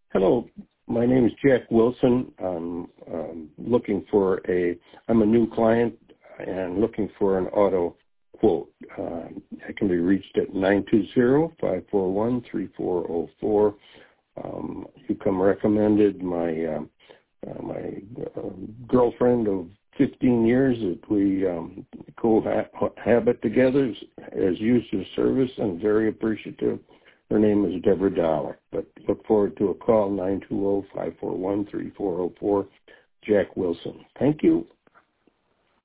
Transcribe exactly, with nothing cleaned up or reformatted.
Hello, my name is Jack Wilson. I'm um, looking for a, I'm a new client and looking for an auto quote. Uh, I can be reached at nine two zero, five four one, three four zero four. Um, you come recommended my, um, uh, my uh, girlfriend of fifteen years that we um, cohabit together as used to service, and very appreciative. Her name is Deborah Dollar, but look forward to a call, nine two zero, five four one, three four zero four, Jack Wilson. Thank you.